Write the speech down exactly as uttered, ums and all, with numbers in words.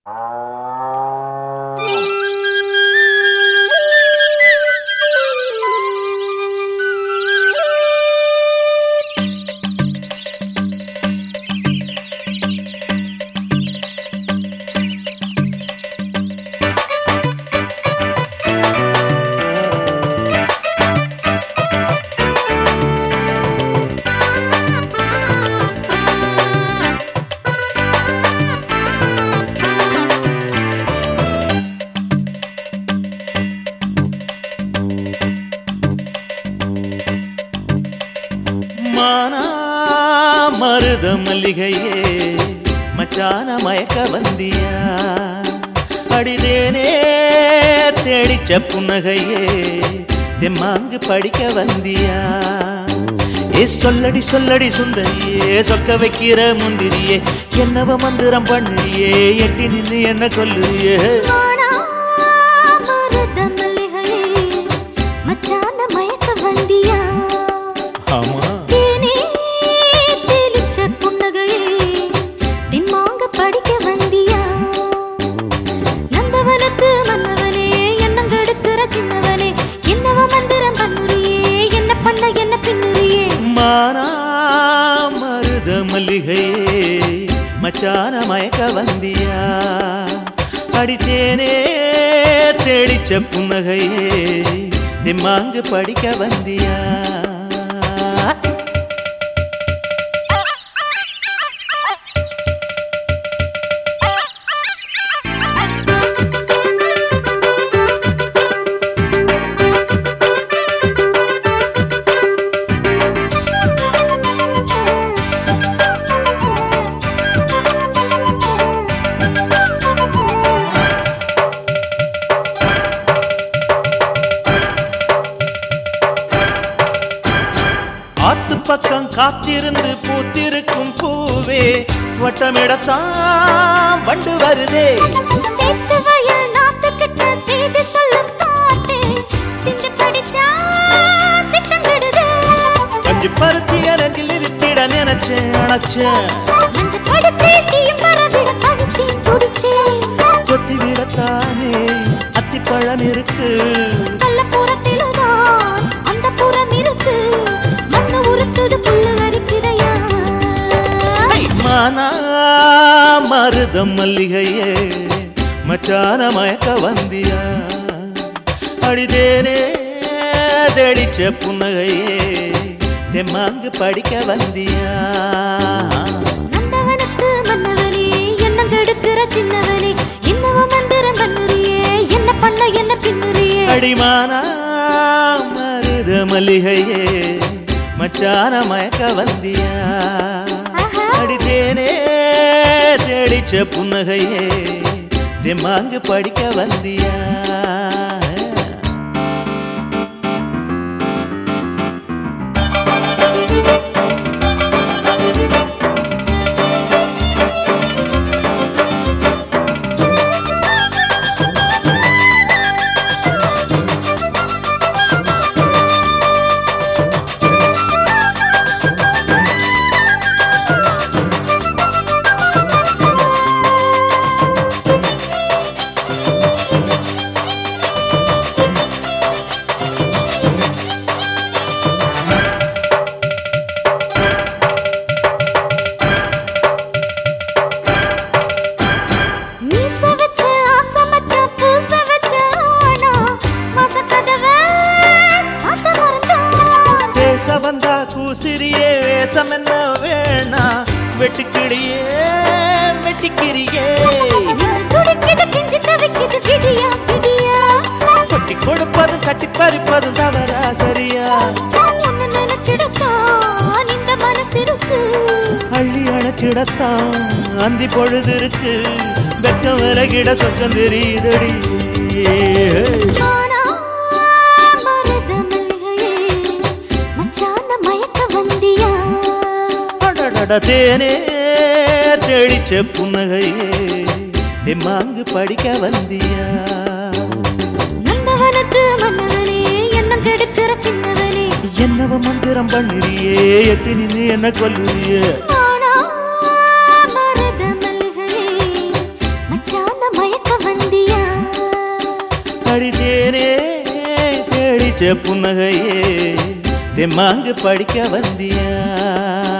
மருத மல்லிகையே மச்சான மயக்க வந்தியா அடிதேனே தேடிச்ச புன்னகையே தெம்மாங்கு படிக்க வந்தியா ஏ சொல்லடி சொல்லடி சுந்தரியே சொக்க வைக்கிற முந்திரியே என்னவ மந்திரம் பண்ணுறியே எட்டி நின்று என்ன கொல்லுறியே ஆமா மருத மல்லிகையே மச்சான மயக்க வந்தியா அடித்தேனே தேடிச்ச புன்னகையே திம்மாங்கு படிக்க வந்தியா ஆத்து பக்கம் காத்திருந்து பூத்திருக்கும் பூவே வட்டமிடத்தான் வண்டு வருதே கொஞ்சு பருத்தி அரங்கில் இருத்திட நினைச்சேன் அணைச்சேன் கொத்தி விடத்தானே அத்திப்பழம் இருக்கு அந்த புறம் இருக்கு மருத மல்லிகையே மச்சான மயக்க வந்தியா அடிதேனே தேடிச்ச புன்னகையே தெம்மாங்கு படிக்க வந்தியா நந்தவனத்து மன்னவனே என்ன கெடுக்கிற சின்னவனே என்னவ மந்திரம் பண்ணுறியே என்ன பண்ண என்ன பின்னுறியே அடிமானா மருத மல்லிகையே மச்சான மயக்க வந்தியா அடித்தேனே தேடிச்ச புன்னகையே தெம்மாங்கு படிக்க வந்தியா வந்தா கூசிரியே வேசம் என்ன வேணா வெட்டுக்கிளியே வெட்டிக்கிறியே கொட்டி கொடுப்பது தட்டி பறிப்பது தவறா சரியா அள்ளி அணைச்சிடத்தான் அந்தி பொழுது இருக்கு வெக்க விலகிட சொக்கம் தெரியுதடி தேனே தேடிச்ச புன்னகையே தெம்மாங்கு படிக்க வந்தியா நந்தவனத்து மன்னவனே என்ன கெடுக்கிற சின்னவனே என்னவ மந்திரம் பண்ணுறியே எட்டி நின்று என்ன கொல்லுறியே மருத மல்லிகையே மச்சான அடித்தேனே தேடிச்ச புன்னகையே தெம்மாங்கு படிக்க வந்தியா